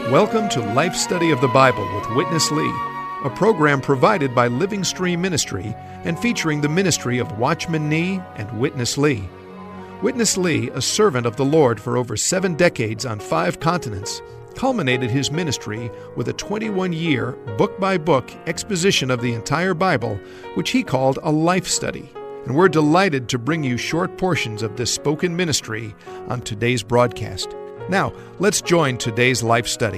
Welcome to Life Study of the Bible with Witness Lee, a program provided by Living Stream Ministry and featuring the ministry of Watchman Nee and Witness Lee. Witness Lee, a servant of the Lord for over 7 decades on 5 continents, culminated his ministry with a 21-year, book-by-book exposition of the entire Bible, which he called a life study. And we're delighted to bring you short portions of this spoken ministry on today's broadcast. Now, let's join today's life study.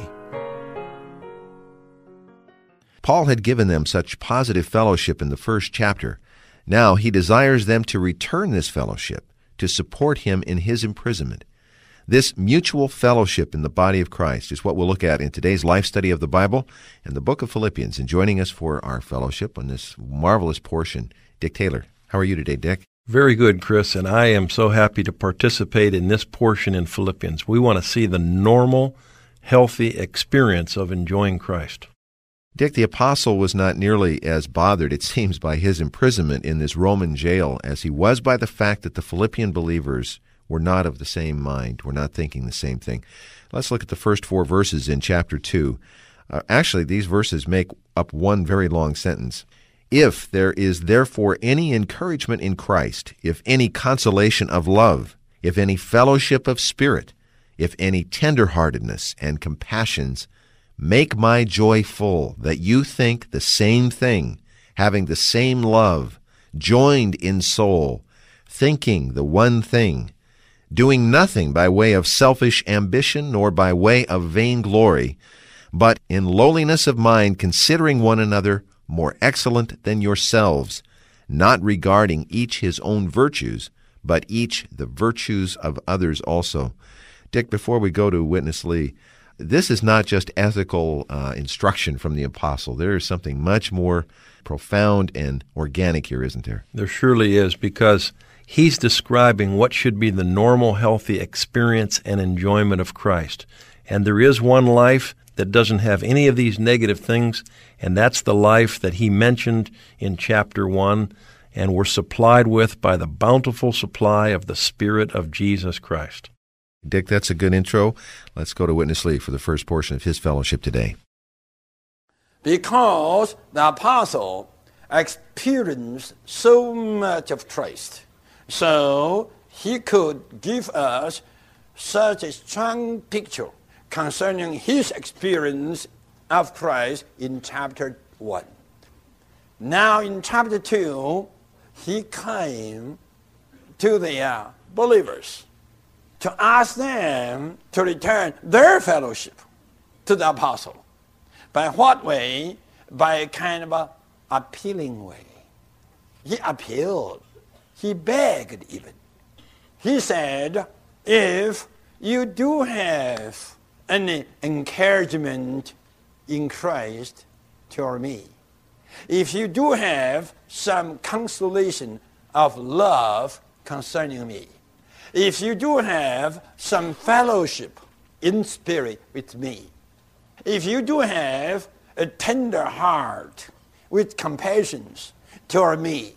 Paul had given them such positive fellowship in the first chapter. Now he desires them to return this fellowship, to support him in his imprisonment. This mutual fellowship in the body of Christ is what we'll look at in today's life study of the Bible and the book of Philippians. And joining us for our fellowship on this marvelous portion, Dick Taylor. How are you today, Dick? Very good, Chris, and I am so happy to participate in this portion in Philippians. We want to see the normal, healthy experience of enjoying Christ. Dick, the apostle was not nearly as bothered, it seems, by his imprisonment in this Roman jail as he was by the fact that the Philippian believers were not of the same mind, were not thinking the same thing. Let's look at the first 4 verses in chapter 2. Actually, these verses make up one very long sentence. If there is therefore any encouragement in Christ, if any consolation of love, if any fellowship of spirit, if any tenderheartedness and compassions, make my joy full, that you think the same thing, having the same love, joined in soul, thinking the one thing, doing nothing by way of selfish ambition nor by way of vain glory, but in lowliness of mind considering one another more excellent than yourselves, not regarding each his own virtues, but each the virtues of others also. Dick, before we go to Witness Lee, this is not just ethical instruction from the apostle. There is something much more profound and organic here, isn't there? There surely is, because he's describing what should be the normal, healthy experience and enjoyment of Christ. And there is one life that doesn't have any of these negative things, and that's the life that he mentioned in chapter 1, and we're supplied with by the bountiful supply of the Spirit of Jesus Christ. Dick, that's a good intro. Let's go to Witness Lee for the first portion of his fellowship today. Because the apostle experienced so much of Christ, so he could give us such a strong picture concerning his experience of Christ in chapter 1. Now in chapter 2, he came to the believers to ask them to return their fellowship to the apostle. By what way? By a kind of a appealing way. He appealed. He begged even. He said, if you do have any encouragement in Christ toward me, if you do have some consolation of love concerning me, if you do have some fellowship in spirit with me, if you do have a tender heart with compassions toward me,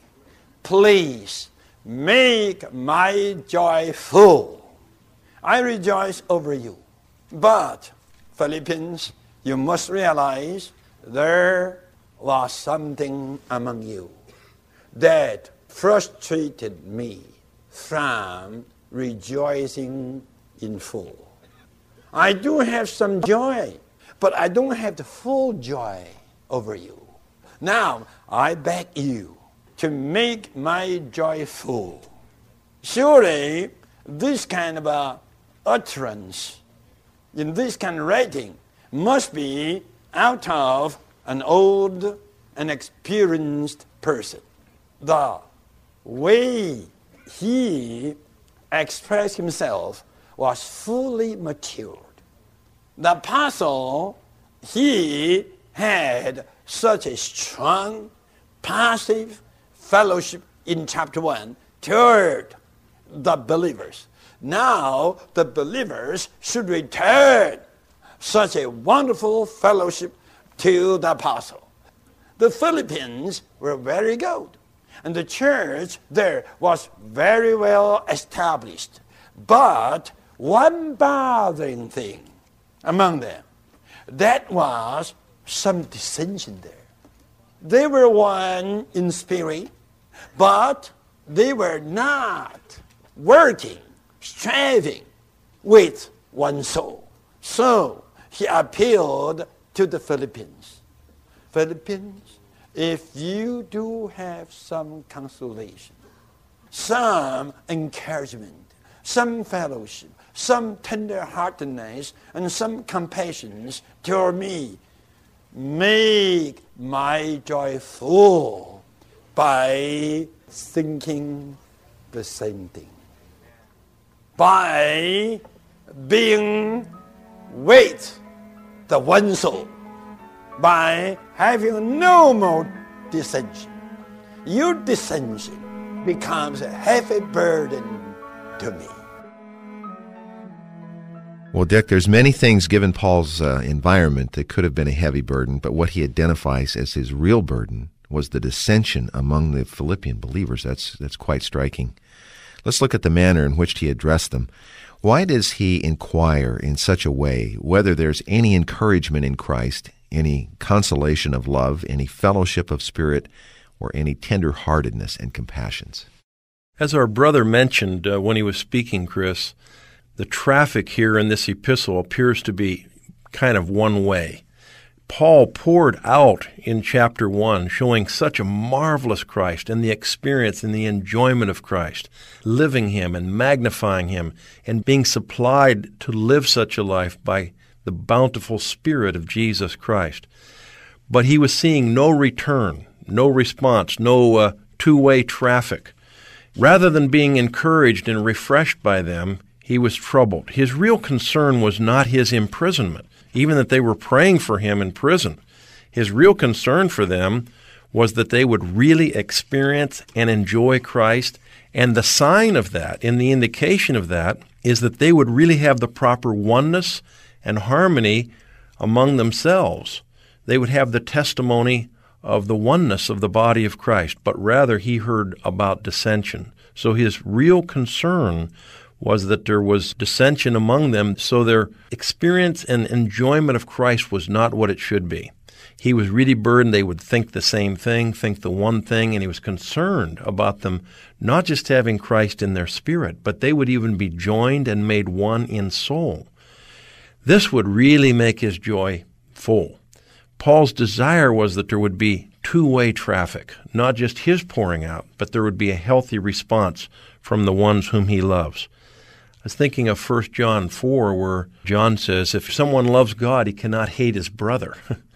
please make my joy full. I rejoice over you. But, Philippians, you must realize there was something among you that frustrated me from rejoicing in full. I do have some joy, but I don't have the full joy over you. Now, I beg you to make my joy full. Surely, this kind of utterance in this kind of writing must be out of an old and experienced person. The way he expressed himself was fully matured. The apostle, he had such a strong, passive fellowship in chapter 1 toward the believers. Now the believers should return such a wonderful fellowship to the apostle. The Philippians were very good, and the church there was very well established. But one bothering thing among them, that was some dissension there. They were one in spirit, but they were not working, striving with one soul. So he appealed to the Philippians. Philippians, if you do have some consolation, some encouragement, some fellowship, some tender-heartedness, and some compassion toward me, make my joy full by thinking the same thing, by being with the one soul, by having no more dissension. Your dissension becomes a heavy burden to me. Well, Dick, there's many things given Paul's environment that could have been a heavy burden, but what he identifies as his real burden was the dissension among the Philippian believers. That's quite striking. Let's look at the manner in which he addressed them. Why does he inquire in such a way whether there's any encouragement in Christ, any consolation of love, any fellowship of spirit, or any tender-heartedness and compassions? As our brother mentioned when he was speaking, Chris, the traffic here in this epistle appears to be kind of one way. Paul poured out in chapter 1, showing such a marvelous Christ and the experience and the enjoyment of Christ, living Him and magnifying Him and being supplied to live such a life by the bountiful Spirit of Jesus Christ. But he was seeing no return, no response, no two-way traffic. Rather than being encouraged and refreshed by them, he was troubled. His real concern was not his imprisonment, even that they were praying for him in prison. His real concern for them was that they would really experience and enjoy Christ, and the sign of that, and the indication of that, is that they would really have the proper oneness and harmony among themselves. They would have the testimony of the oneness of the body of Christ, but rather he heard about dissension. So his real concern was that there was dissension among them, so their experience and enjoyment of Christ was not what it should be. He was really burdened. They would think the same thing, think the one thing, and he was concerned about them not just having Christ in their spirit, but they would even be joined and made one in soul. This would really make his joy full. Paul's desire was that there would be two-way traffic, not just his pouring out, but there would be a healthy response from the ones whom he loves. I was thinking of 1 John 4, where John says, if someone loves God, he cannot hate his brother,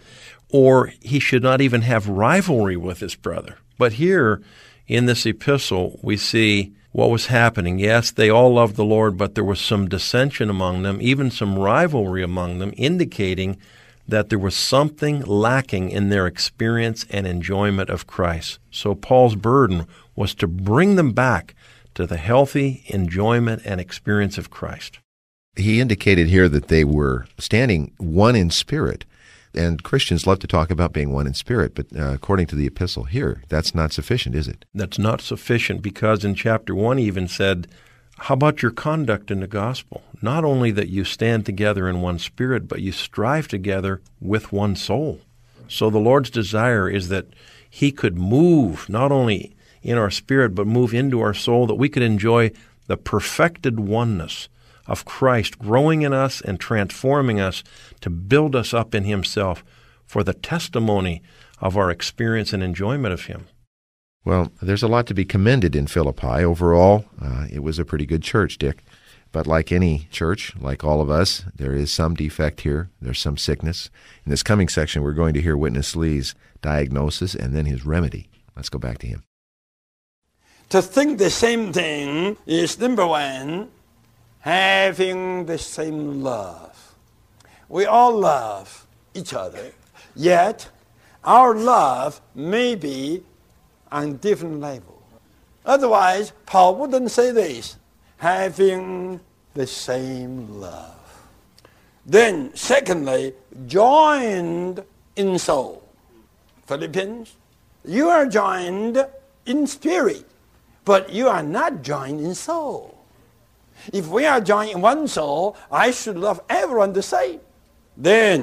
or he should not even have rivalry with his brother. But here in this epistle, we see what was happening. Yes, they all loved the Lord, but there was some dissension among them, even some rivalry among them, indicating that there was something lacking in their experience and enjoyment of Christ. So Paul's burden was to bring them back to the healthy enjoyment and experience of Christ. He indicated here that they were standing one in spirit, and Christians love to talk about being one in spirit, but according to the epistle here, that's not sufficient, is it? That's not sufficient, because in chapter 1 he even said, how about your conduct in the gospel? Not only that you stand together in one spirit, but you strive together with one soul. So the Lord's desire is that He could move not only in our spirit, but move into our soul, that we could enjoy the perfected oneness of Christ growing in us and transforming us to build us up in Himself for the testimony of our experience and enjoyment of Him. Well, there's a lot to be commended in Philippi. Overall, it was a pretty good church, Dick. But like any church, like all of us, there is some defect here. There's some sickness. In this coming section, we're going to hear Witness Lee's diagnosis and then his remedy. Let's go back to him. To think the same thing is, number one, having the same love. We all love each other, yet our love may be on different level. Otherwise, Paul wouldn't say this, having the same love. Then, secondly, joined in soul. Philippians, you are joined in spirit, but you are not joined in soul. If we are joined in one soul, I should love everyone the same. Then,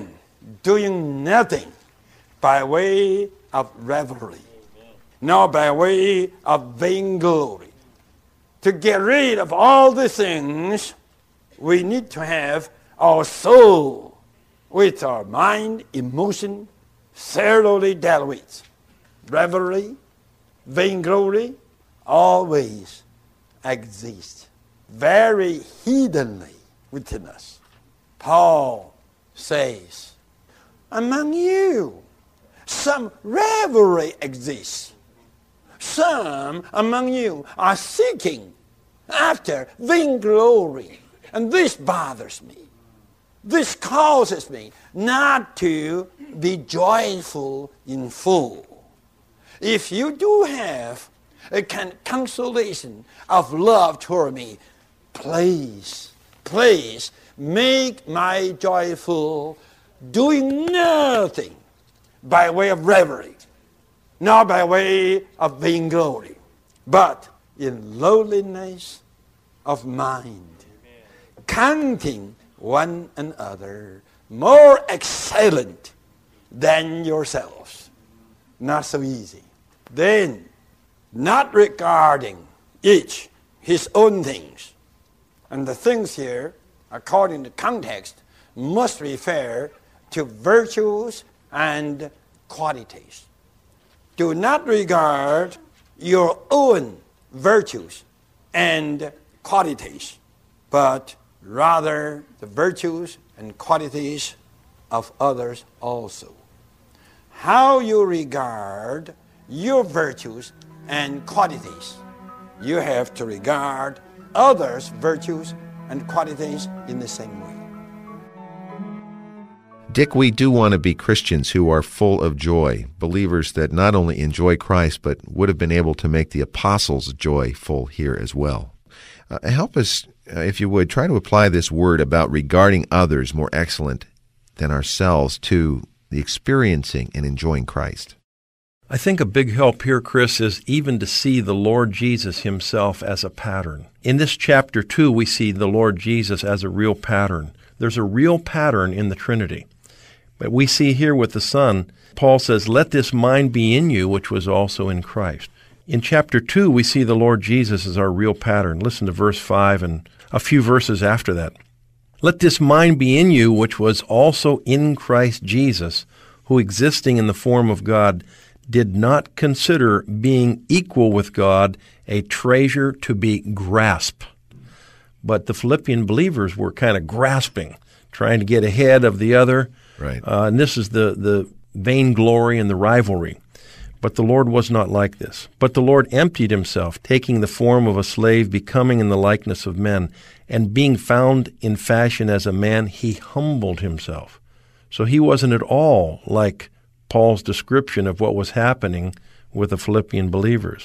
doing nothing by way of revelry, nor by way of vainglory. To get rid of all the things, we need to have our soul with our mind, emotion, thoroughly dealt with. Revelry, vainglory always exist very hiddenly within us. Paul says, among you, some revelry exists. Some among you are seeking after vainglory, and this bothers me. This causes me not to be joyful in full. If you do have a consolation of love toward me, please make my joy full, doing nothing by way of revelry, not by way of vainglory, but in lowliness of mind, counting one another more excellent than yourselves. Not so easy. Then, not regarding each his own things. And the things here, according to context, must refer to virtues and qualities. Do not regard your own virtues and qualities, but rather the virtues and qualities of others also. How you regard your virtues and qualities, you have to regard others' virtues and qualities in the same way. Dick, we do want to be Christians who are full of joy, believers that not only enjoy Christ, but would have been able to make the apostles' joy full here as well. Help us, if you would, try to apply this word about regarding others more excellent than ourselves to the experiencing and enjoying Christ. I think a big help here, Chris, is even to see the Lord Jesus himself as a pattern. In this chapter 2, we see the Lord Jesus as a real pattern. There's a real pattern in the Trinity. But we see here with the Son, Paul says, let this mind be in you, which was also in Christ. In chapter 2, we see the Lord Jesus as our real pattern. Listen to verse 5 and a few verses after that. Let this mind be in you, which was also in Christ Jesus, who existing in the form of God, did not consider being equal with God a treasure to be grasped. But the Philippian believers were kind of grasping, trying to get ahead of the other. Right. And this is the vainglory and the rivalry. But the Lord was not like this. But the Lord emptied himself, taking the form of a slave, becoming in the likeness of men, and being found in fashion as a man, he humbled himself. So he wasn't at all like Paul's description of what was happening with the Philippian believers.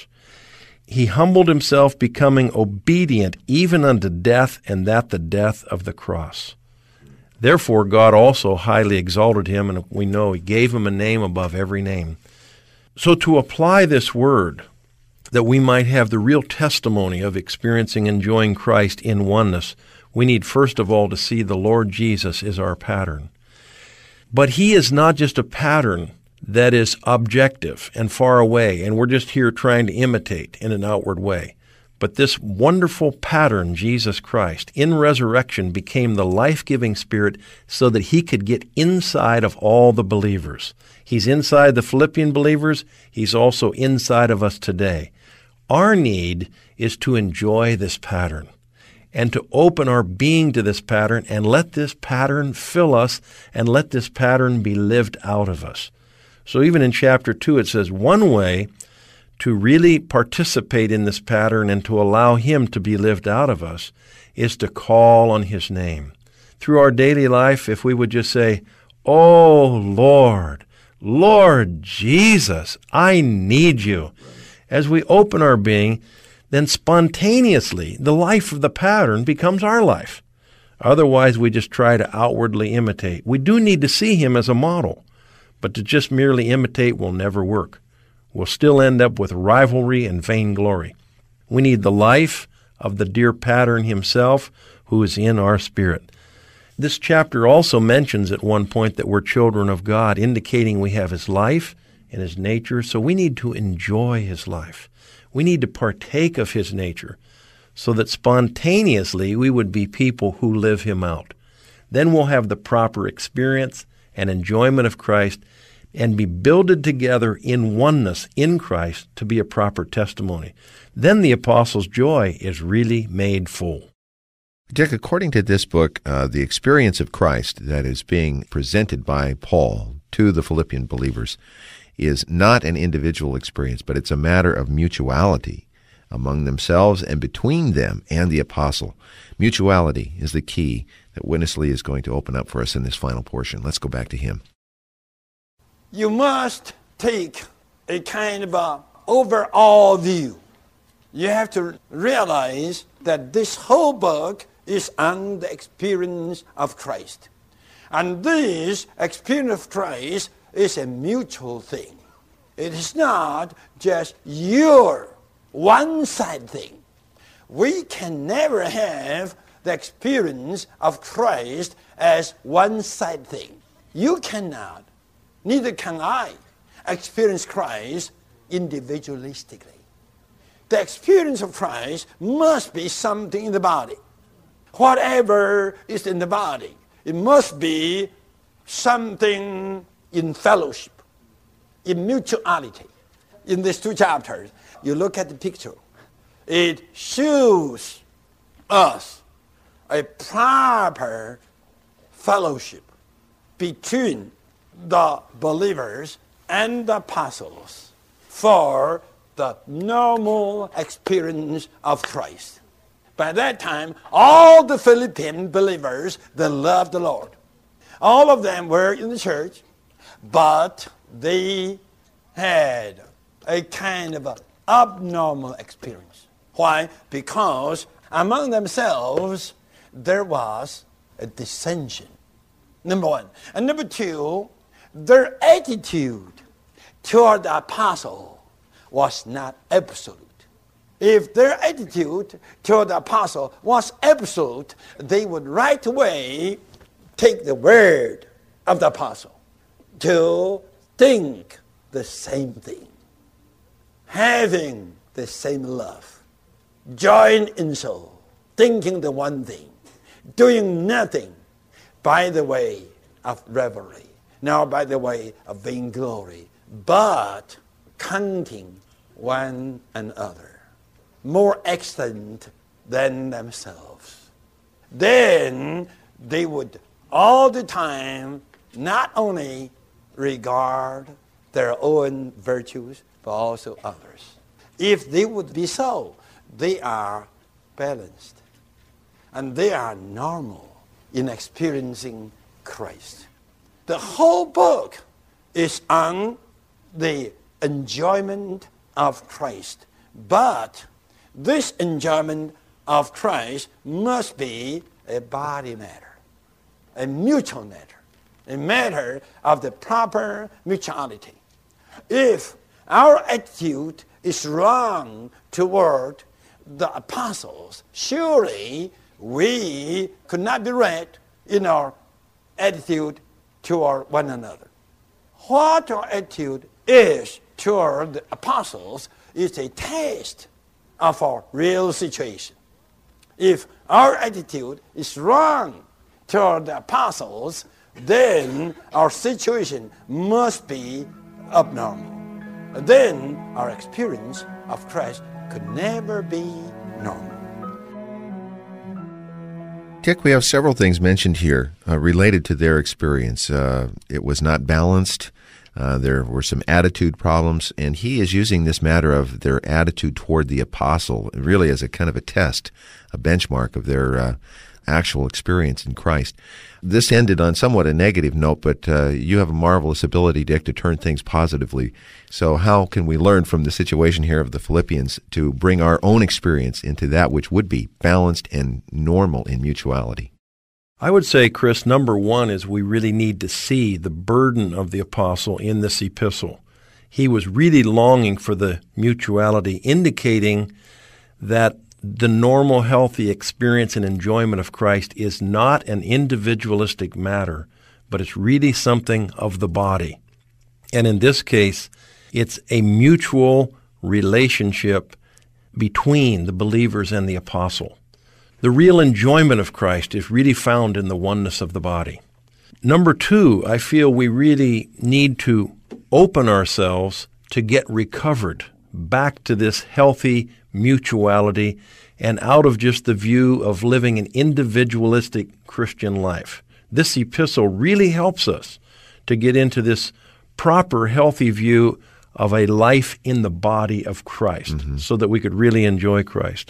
He humbled himself, becoming obedient even unto death, and that the death of the cross. Therefore God also highly exalted him, and we know he gave him a name above every name. So to apply this word, that we might have the real testimony of experiencing and enjoying Christ in oneness, we need first of all to see the Lord Jesus is our pattern. But he is not just a pattern that is objective and far away, and we're just here trying to imitate in an outward way. But this wonderful pattern, Jesus Christ, in resurrection became the life-giving Spirit so that he could get inside of all the believers. He's inside the Philippian believers. He's also inside of us today. Our need is to enjoy this pattern and to open our being to this pattern and let this pattern fill us and let this pattern be lived out of us. So even in chapter 2, it says one way to really participate in this pattern and to allow him to be lived out of us is to call on his name. Through our daily life, if we would just say, "Oh, Lord, Lord Jesus, I need you." As we open our being, then spontaneously the life of the pattern becomes our life. Otherwise, we just try to outwardly imitate. We do need to see him as a model, but to just merely imitate will never work. We'll still end up with rivalry and vainglory. We need the life of the dear pattern himself who is in our spirit. This chapter also mentions at one point that we're children of God, indicating we have His life and His nature, so we need to enjoy His life. We need to partake of His nature so that spontaneously we would be people who live Him out. Then we'll have the proper experience and enjoyment of Christ and be builded together in oneness in Christ to be a proper testimony. Then the apostles' joy is really made full. Dick, according to this book, the experience of Christ that is being presented by Paul to the Philippian believers is not an individual experience, but it's a matter of mutuality among themselves and between them and the apostle. Mutuality is the key that Witness Lee is going to open up for us in this final portion. Let's go back to him. You must take a kind of a overall view. You have to realize that this whole book is on the experience of Christ. And this experience of Christ is a mutual thing. It is not just your one-side thing. We can never have the experience of Christ as one-side thing. You cannot, neither can I, experience Christ individualistically. The experience of Christ must be something in the body. Whatever is in the body, it must be something in fellowship, in mutuality. In these two chapters, you look at the picture. It shows us a proper fellowship between the believers and the apostles for the normal experience of Christ. By that time, all the Philippian believers, they loved the Lord. All of them were in the church, but they had a kind of an abnormal experience. Why? Because among themselves, there was a dissension. Number one. And number two, their attitude toward the apostle was not absolute. If their attitude toward the apostle was absolute, they would right away take the word of the apostle to think the same thing, having the same love, join in soul, thinking the one thing, doing nothing by the way of revelry, nor by the way of vainglory, but counting one another more excellent than themselves. Then they would all the time not only regard their own virtues, but also others. If they would be so, they are balanced and they are normal in experiencing Christ. The whole book is on the enjoyment of Christ, but this enjoyment of Christ must be a body matter, a mutual matter, a matter of the proper mutuality. If our attitude is wrong toward the apostles, surely we could not be right in our attitude toward one another. What our attitude is toward the apostles is a test of our real situation. If our attitude is wrong toward the apostles, then our situation must be abnormal. Then our experience of Christ could never be normal. Dick, we have several things mentioned here related to their experience. It was not balanced. There were some attitude problems, and he is using this matter of their attitude toward the apostle really as a kind of a test, a benchmark of their actual experience in Christ. This ended on somewhat a negative note, but you have a marvelous ability, Dick, to turn things positively. So how can we learn from the situation here of the Philippians to bring our own experience into that which would be balanced and normal in mutuality? I would say, Chris, number one is we really need to see the burden of the apostle in this epistle. He was really longing for the mutuality, indicating that the normal, healthy experience and enjoyment of Christ is not an individualistic matter, but it's really something of the body. And in this case, it's a mutual relationship between the believers and the apostle. The real enjoyment of Christ is really found in the oneness of the body. Number two, I feel we really need to open ourselves to get recovered back to this healthy mutuality and out of just the view of living an individualistic Christian life. This epistle really helps us to get into this proper, healthy view of a life in the body of Christ so that we could really enjoy Christ.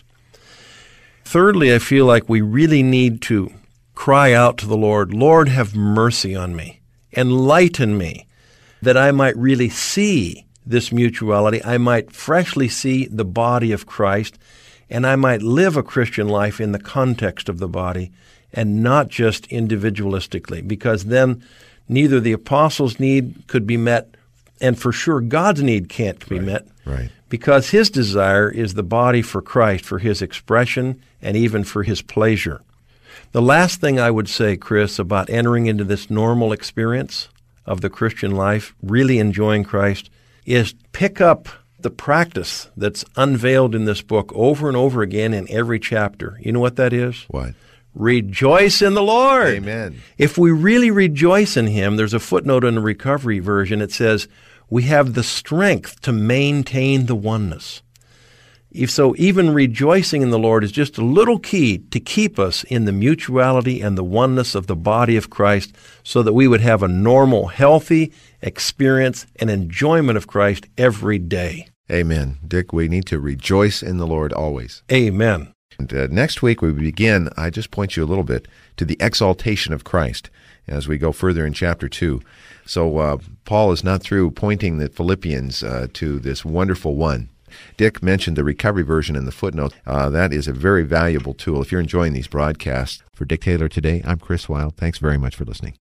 Thirdly, I feel like we really need to cry out to the Lord, Lord, have mercy on me, enlighten me, that I might really see this mutuality, I might freshly see the body of Christ, and I might live a Christian life in the context of the body and not just individualistically, because then neither the apostles' need could be met, and for sure God's need can't be met, because his desire is the body for Christ, for his expression, and even for his pleasure. The last thing I would say, Chris, about entering into this normal experience of the Christian life, really enjoying Christ, is pick up the practice that's unveiled in this book over and over again in every chapter. You know what that is? What? Rejoice in the Lord. Amen. If we really rejoice in him, there's a footnote in the recovery version. It says, we have the strength to maintain the oneness. So even rejoicing in the Lord is just a little key to keep us in the mutuality and the oneness of the body of Christ so that we would have a normal, healthy experience and enjoyment of Christ every day. Amen. Dick, we need to rejoice in the Lord always. Amen. And next week we begin, I just point you a little bit to the exaltation of Christ as we go further in chapter 2. So Paul is not through pointing the Philippians to this wonderful one. Dick mentioned the recovery version in the footnote. That is a very valuable tool if you're enjoying these broadcasts. For Dick Taylor today, I'm Chris Wilde. Thanks very much for listening.